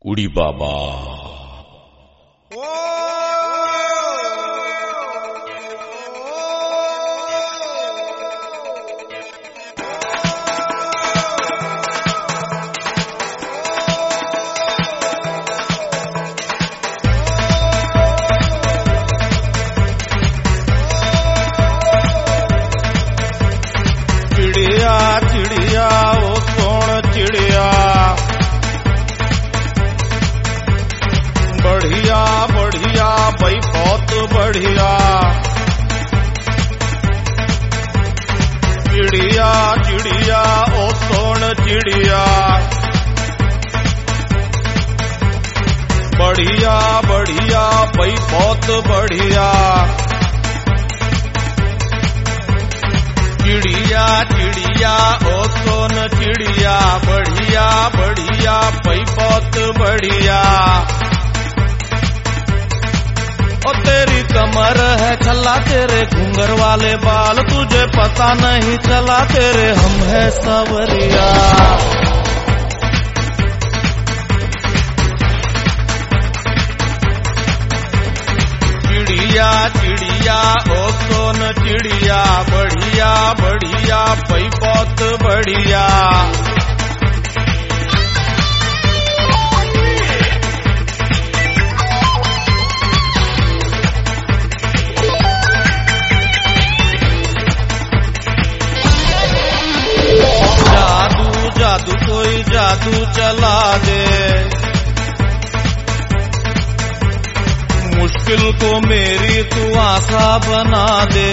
उड़ी बाबा। चिड़िया चिड़िया ओ सोन चिड़िया, बढ़िया बढ़िया भाई बहुत बढ़िया। चिड़िया चिड़िया ओ सोन चिड़िया, बढ़िया बढ़िया भाई बहुत बढ़िया। चिड़िया चिड़िया ओ सोन चिड़िया, बढ़िया बढ़िया भाई बहुत बढ़िया। ओ तेरी कमर है छल्ला, तेरे घुंघर वाले बाल, तुझे पता नहीं चला तेरे हम है सवरिया। चिड़िया चिड़िया ओ सोन चिड़िया, बढ़िया बढ़िया भाई बहुत बढ़िया। जादू जादू कोई जादू चला दे, मुश्किल को मेरी तू आशा बना दे।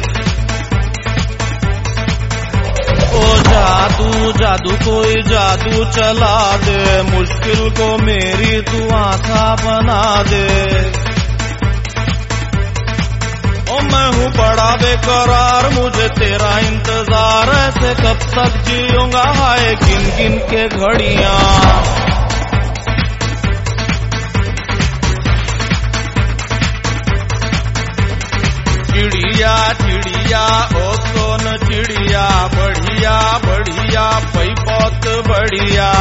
ओ जादू जादू कोई जादू चला दे, मुश्किल को मेरी तू आशा बना दे। ओ मैं हूँ बड़ा बेकरार, मुझे तेरा इंतजार, ऐसे कब तक जीऊंगा हाय गिन गिन के घड़ियां। चिड़िया चिड़िया ओ सोन चिड़िया, बढ़िया बढ़िया भाई बहुत बढ़िया।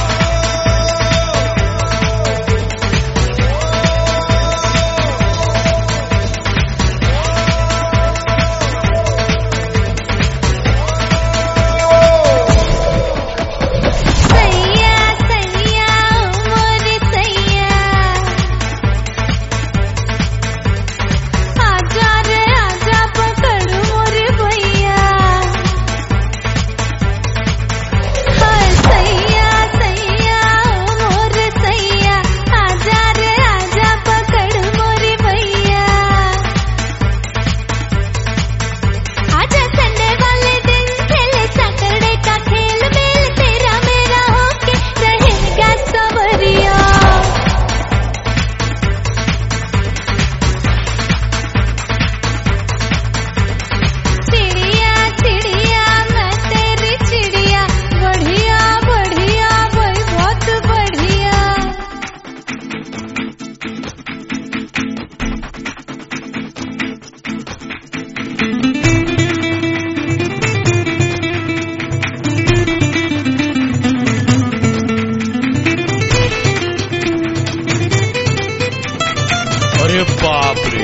अरे बाप रे,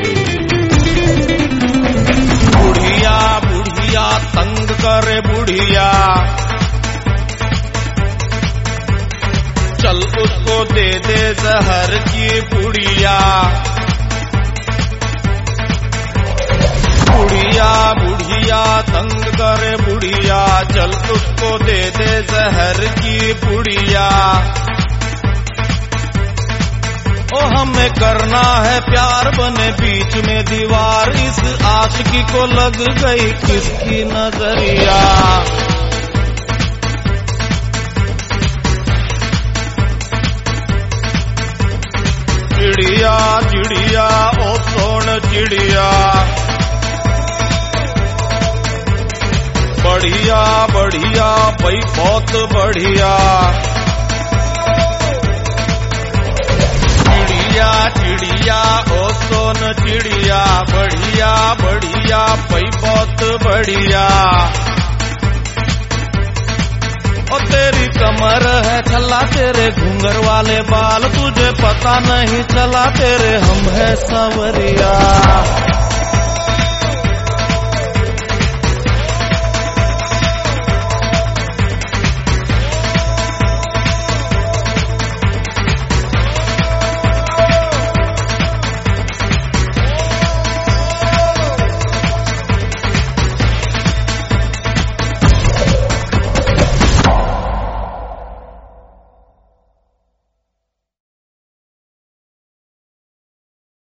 बुढ़िया बुढ़िया तंग करे बुढ़िया, चल उसको दे दे जहर की पुड़िया। बुढ़िया बुढ़िया तंग करे बुढ़िया, चल उसको दे दे जहर की पुड़िया। ओ हमें करना है प्यार, बने बीच में दीवार, इस आशिकी को लग गई किसकी नजरिया। चिड़िया चिड़िया ओ सोन चिड़िया, बढ़िया बढ़िया भाई बहुत बढ़िया। चिड़िया चिड़िया ओ सोन चिड़िया, बढ़िया बढ़िया भाई बहुत बढ़िया। ओ तेरी कमर है छल्ला, तेरे घूंघर वाले बाल, तुझे पता नहीं चला तेरे हम है सांवरिया।